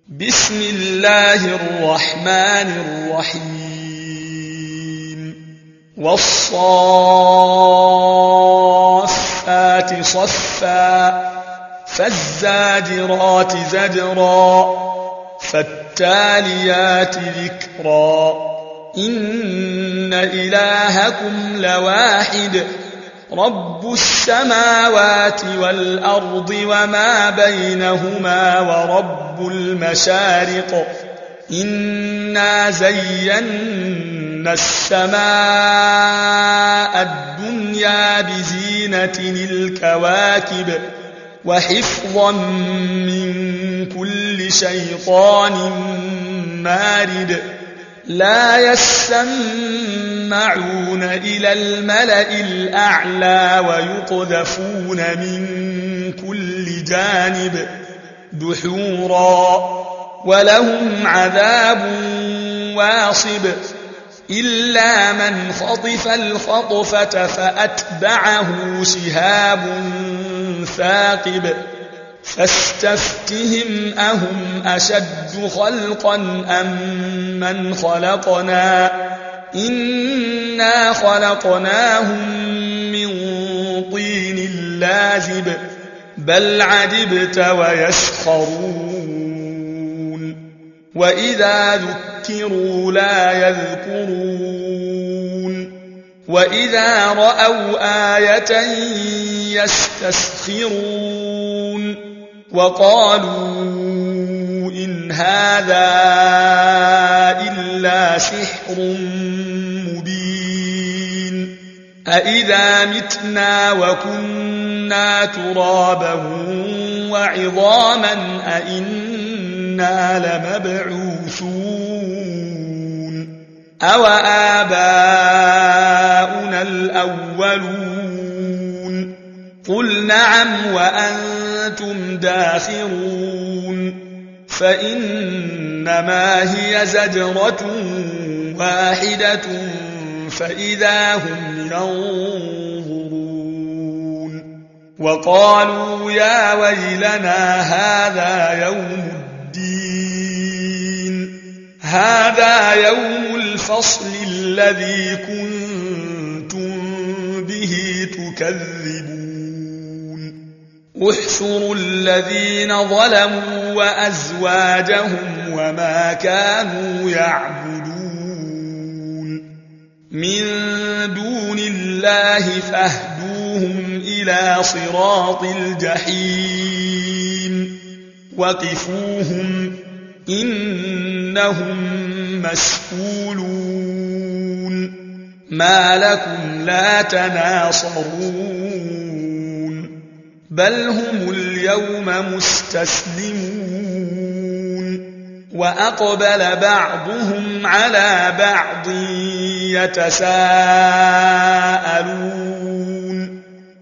بسم الله الرحمن الرحيم والصافات صفا فالزاجرات زجرا فالتاليات ذكرا إن إلهكم لواحد رب السماوات والأرض وما بينهما ورب المشارق إنا زينا السماء الدنيا بزينة الكواكب وحفظا من كل شيطان مارد لا يسمعون إلى الملأ الأعلى ويقذفون من كل جانب دحورا ولهم عذاب واصب إلا من خطف الخطفة فأتبعه شهاب ثاقب فاستفتهم أهم أشد خلقا أم من خلقنا إنا خلقناهم من طين لازب بل عجبت ويسخرون وإذا ذكروا لا يذكرون وإذا رأوا آية يستسخرون وقالوا إن هذا إلا سحر مبين أإذا متنا وكنا ترابا وعظاما أإنا لمبعوثون أو آباؤنا الأولون قل نعم وأنتم داخرون فإنما هي زجرة واحدة فإذا هم ينظرون وقالوا يا ويلنا هذا يوم الفصل الذي كنتم به تكذبون احشروا الذين ظلموا وأزواجهم وما كانوا يعبدون من دون الله فاهدوهم إلى صراط الجحيم وقفوهم إنهم مسئولون ما لكم لا تناصرون بل هم اليوم مستسلمون وأقبل بعضهم على بعض يتساءلون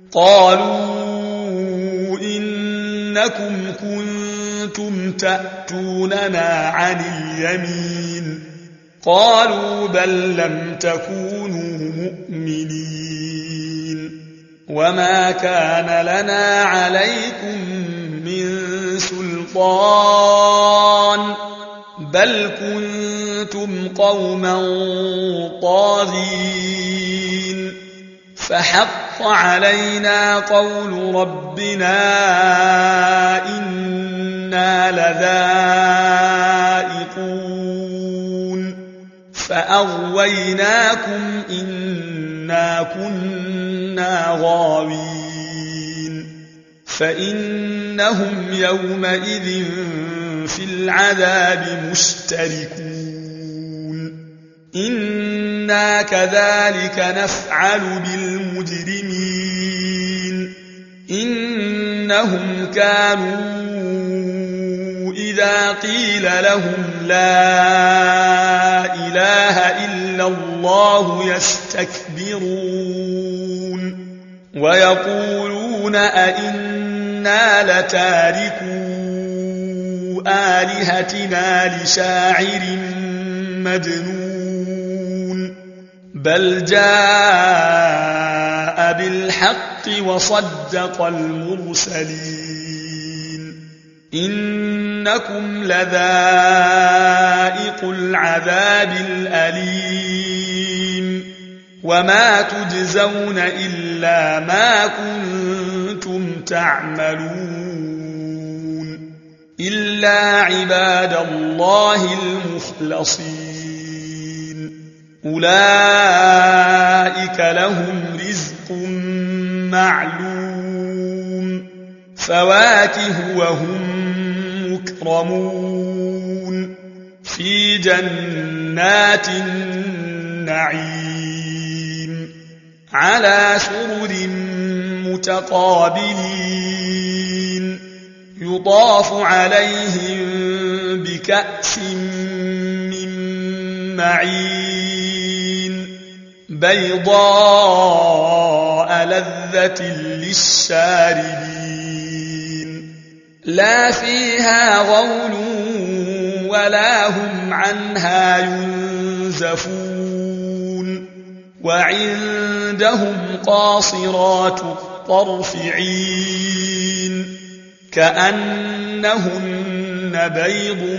قالوا إنكم كنتم تأتوننا عن اليمين قالوا بل لم تكونوا مؤمنين وما كان لنا عليكم من سلطان بل كنتم قوما طاغين فحق علينا قول ربنا إنا لذائقون فأغويناكم إنا كنا غاوين فإنهم يومئذ في العذاب مشتركون إنا كذلك نفعل بالمجرمين إنهم كانوا إذا قيل لهم لا إله إلا الله يستكبرون ويقولون أئنا لتاركو آلهتنا لشاعر مجنون بل جاء بالحق وصدق المرسلين إنكم لذائق العذاب الأليم وما تجزون إلا ما كنتم تعملون إلا عباد الله المخلصين أولئك لهم رزق معلوم فواكه وهم مكرمون في جنات النعيم على سرر متقابلين يطاف عليهم بكأس من معين بيضاء لذة للشاربين لا فيها غول ولا هم عنها ينزفون وعندهم قاصرات الطرف عين كأنهن بيض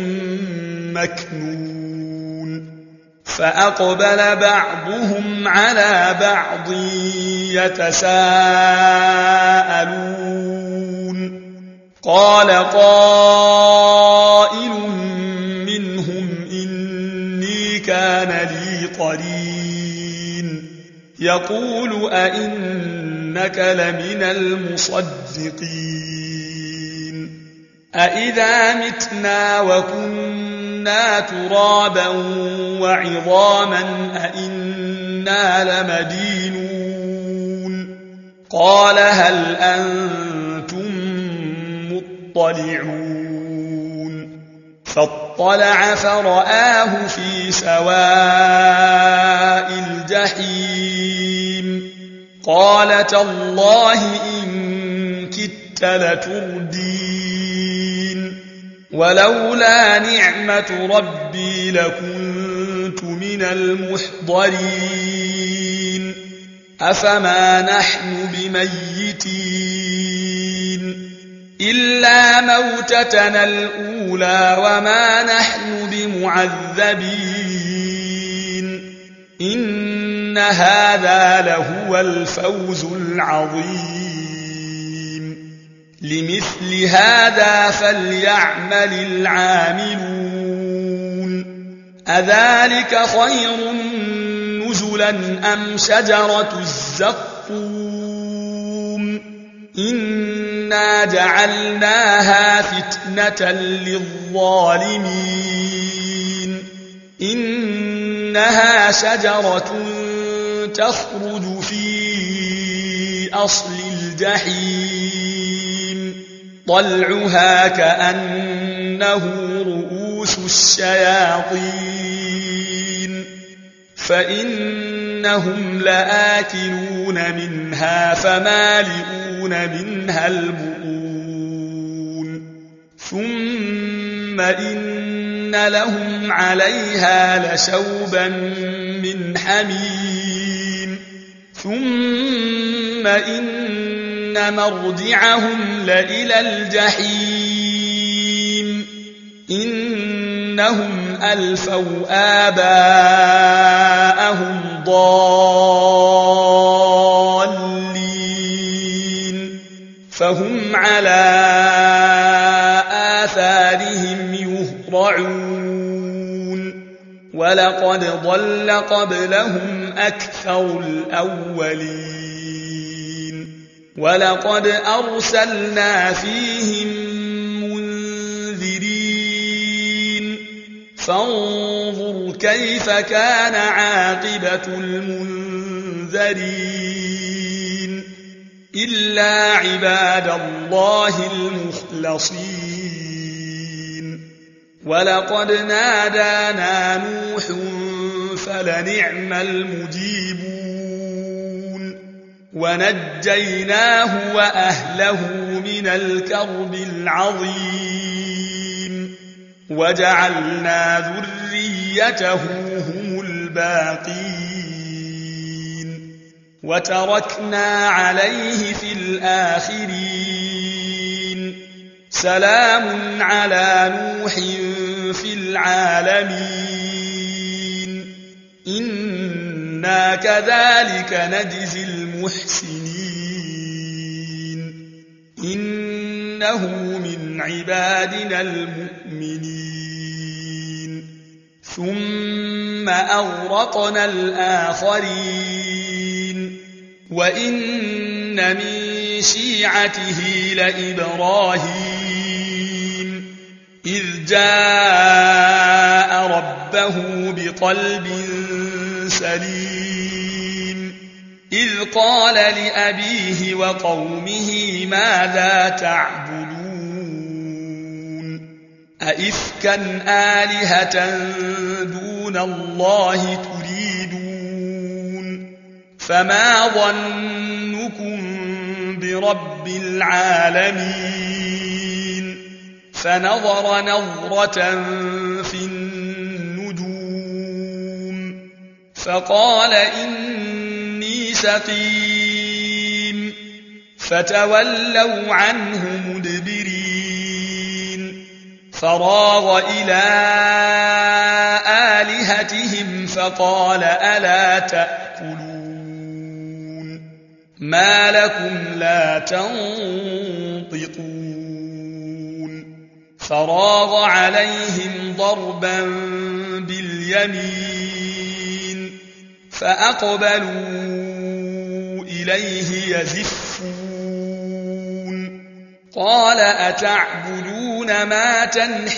مكنون فأقبل بعضهم على بعض يتساءلون قال قائل منهم إني كان لي قرين يقول أئنك لمن المصدقين أئذا متنا وكنا ترابا وعظاما أئنا لمدينون قال هل أنتم مطلعون فاطلع فرآه في سواء الجحيم قال تالله إن كدت لتردين ولولا نعمة ربي لكنت من المحضرين أفما نحن بميتين إلا موتتنا الأولى وما نحن بمعذبين إن هذا لهو الفوز العظيم لمثل هذا فليعمل العاملون أذلك خير نزلا أم شجرة الزقوم إنا جعلناها فتنة للظالمين إنها شجرة تخرج في أصل الجحيم طلعها كأنه رؤوس الشياطين فإنهم لآكلون منها فمالئون منها البطون ثم إن لهم عليها لشوبا من حميم ثم إن مرجعهم لإلى الجحيم إنهم ألفوا آباءهم ضالين فهم على آثارهم يهرعون ولقد ضل قبلهم أكثر الأولين ولقد أرسلنا فيهم منذرين فانظر كيف كان عاقبة المنذرين إلا عباد الله المخلصين ولقد نادانا نوح فلنعم المجيبون ونجيناه وأهله من الكرب العظيم وجعلنا ذريته هم الباقين وتركنا عليه في الآخرين سلام على نوح في العالمين إنا كذلك نجزي المحسنين إنه من عبادنا المؤمنين ثم أغرقنا الآخرين وإن من شيعته لإبراهيم إذ جاء ربه بقلب سليم إذ قال لأبيه وقومه ماذا تعبدون أئفكا آلهة دون الله تريدون فما ظنكم برب العالمين فنظر نظرة في النجوم فقال إني سقيم فتولوا عنه مدبرين فراغ إلى آلهتهم فقال ألا تأكلون ما لكم لا تنطقون فراغ عليهم ضربا باليمين فأقبلوا إليه يزفون قال أتعبدون ما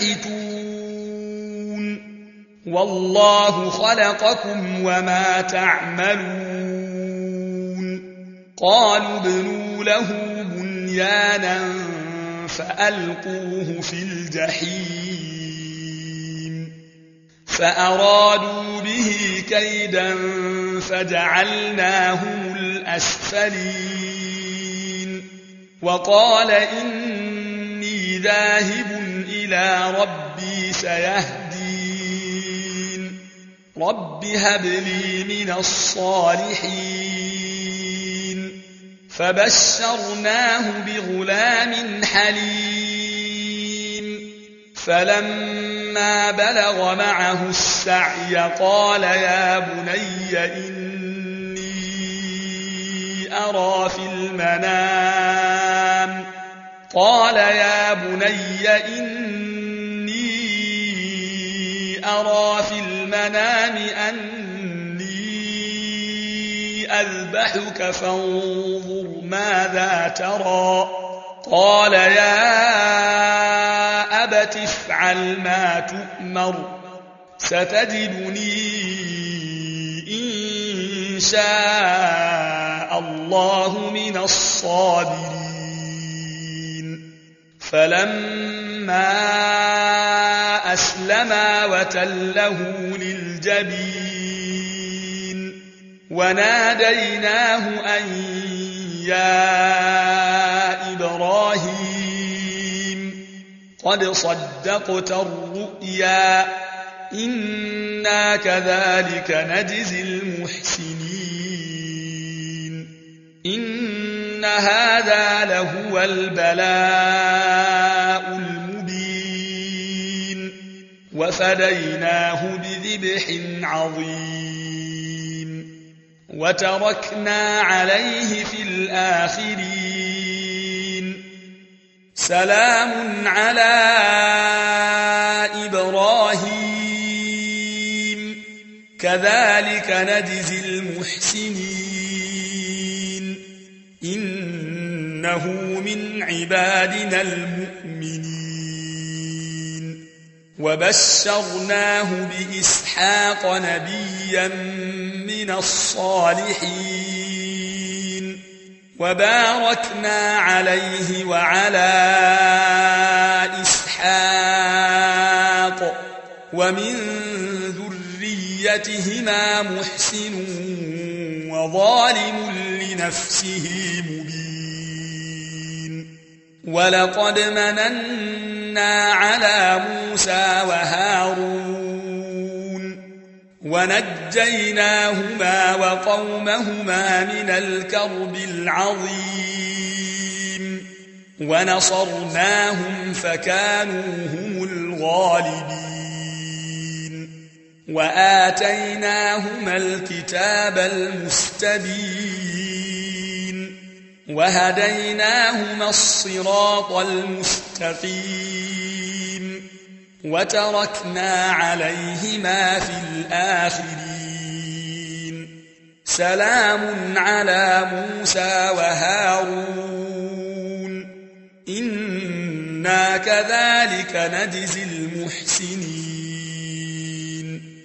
تنحتون والله خلقكم وما تعملون قالوا ابنوا له بنيانا فألقوه في الجحيم فأرادوا به كيدا فجعلناهم الأسفلين وقال إني ذاهب إلى ربي سيهدين رب هب لي من الصالحين فبشرناه بغلام حليم فلما بلغ معه السعي قال يا بني إني أرى في المنام أني أذبحك فانظر ماذا ترى قال يا أبت افعل ما تؤمر ستجدني إن شاء الله من الصابرين فلما أسلما وتله للجبين وناديناه أن يا إبراهيم قد صدقت الرؤيا إنا كذلك نجزي المحسنين إن هذا لهو البلاء المبين وفديناه بذبح عظيم وتركنا عليه في الآخرين سلام على إبراهيم كذلك نجزي المحسنين إنه من عبادنا المؤمنين وبشرناه بإسحاق نبيا من الصالحين وباركنا عليه وعلى إسحاق ومن ذريتهما محسن وظالم لنفسه مبين ولقد مننا على موسى وهارون ونجيناهما وقومهما من الكرب العظيم ونصرناهم فكانوا هم الغالبين وآتيناهما الكتاب المستبين وهديناهما الصراط المستقيم وتركنا عليهما في الآخرين سلام على موسى وهارون إنا كذلك نجزي المحسنين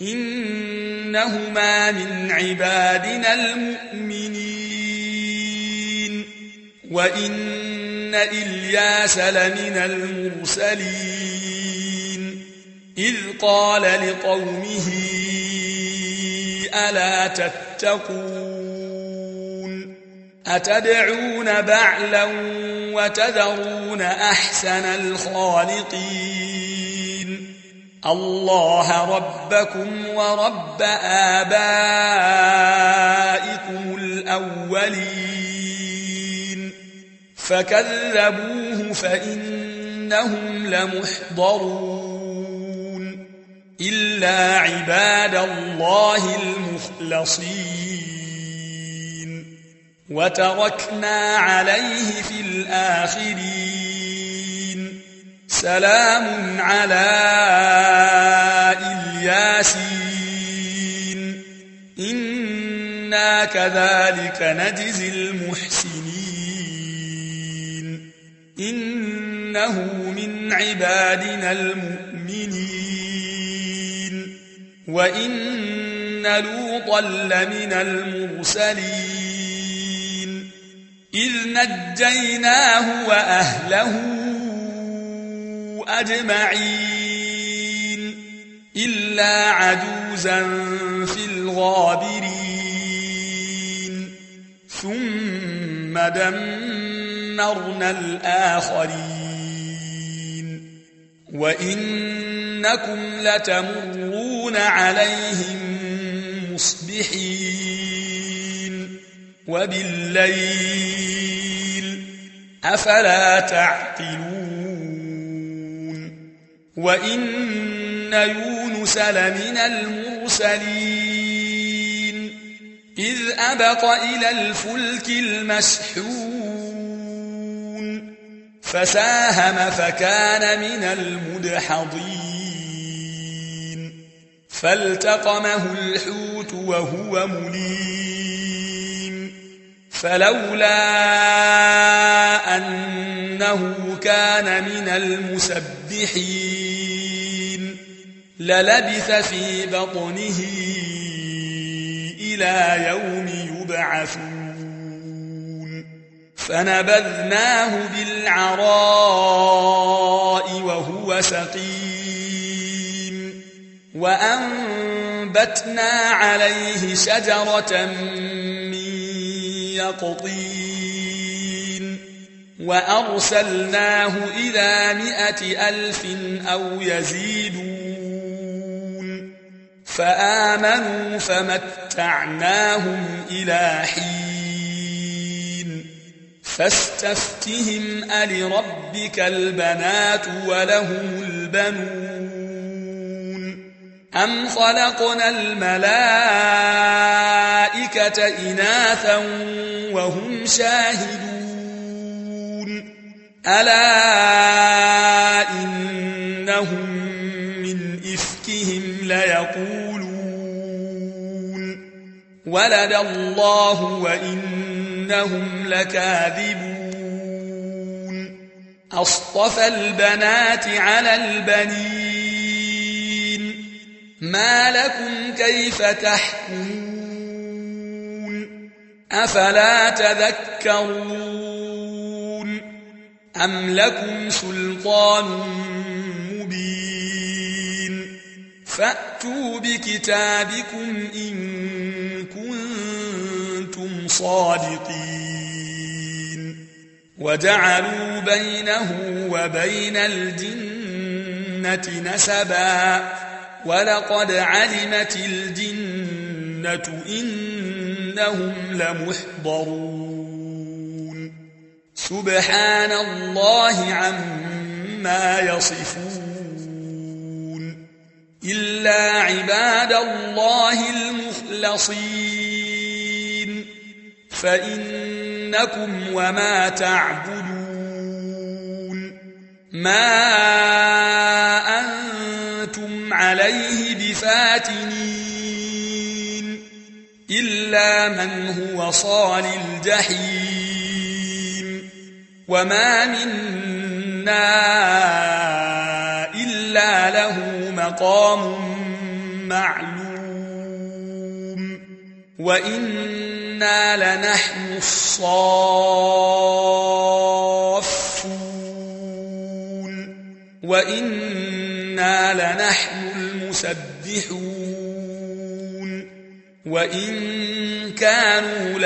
إنهما من عبادنا المؤمنين وإن إلياس لمن المرسلين إذ قال لقومه ألا تتقون أتدعون بعلا وتذرون أحسن الخالقين الله ربكم ورب آبائكم الأولين فكذبوه فإنهم لمحضرون إلا عباد الله المخلصين وتركنا عليه في الآخرين سلام على الياسين إنا كذلك نجزي المحسنين إنه من عبادنا المؤمنين وإن لوطا لمن المرسلين إذ نجيناه وأهله أجمعين إلا عجوزا في الغابرين ثم دمرنا الآخرين وإنكم لتمرون عليهم مصبحين وبالليل أفلا تعقلون وإن يونس لمن المرسلين إذ أبق إلى الفلك المشحون فساهم فكان من المدحضين فالتقمه الحوت وهو مليم فلولا أنه كان من المسبحين للبث في بطنه إلى يوم يبعثون فنبذناه بالعراء وهو سقيم وأنبتنا عليه شجرة من يقطين وأرسلناه إلى 100,000 أو يزيدون فآمنوا فمتعناهم إلى حين فاستفتهم ألربك البنات ولهم البنون أم خلقنا الملائكة إناثا وهم شاهدون ألا إنهم من إفكهم ليقولون ولد الله وإنهم لكاذبون أصطفى البنات على البنين ما لكم كيف تحكمون أفلا تذكرون أم لكم سلطان مبين فأتوا بكتابكم إن كنتم صادقين وجعلوا بينه وبين الجنة نسبا ولقد علمت الجنة إنهم لمحضرون سبحان الله عما يصفون إلا عباد الله المخلصين فإنكم وما تعبدون ما أنتم عليه بفاتنين إلا من هو صال الجحيم وما منا إلا له مقام معلوم وإنا لنحن الصافون وإنا لنحن المسبحون وإن كانوا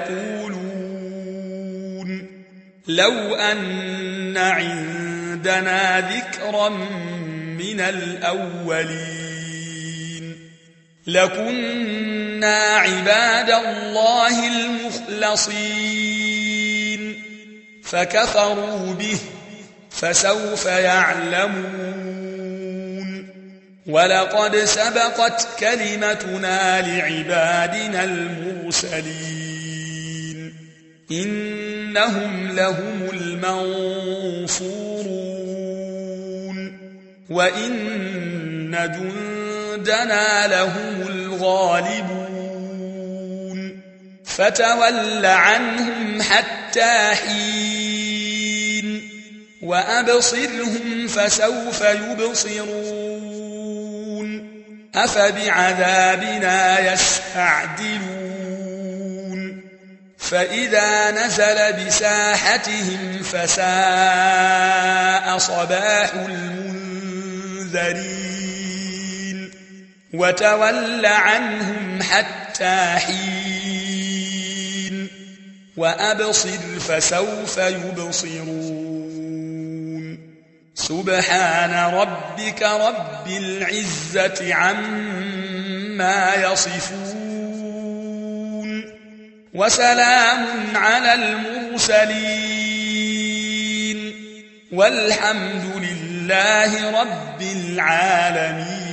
ليقولون لو أن عندنا ذكرا من الأولين لكنا عباد الله المخلصين فكفروا به فسوف يعلمون ولقد سبقت كلمتنا لعبادنا المرسلين إنهم لهم المنصورون وإن جندنا لهم الغالبون فتول عنهم حتى حين وأبصرهم فسوف يبصرون أفبعذابنا يستعجلون فإذا نزل بساحتهم فساء صباح المنذرين وتول عنهم حتى حين وأبصر فسوف يبصرون سبحان ربك رب العزة عما يصفون وسلام على المرسلين والحمد لله رب العالمين.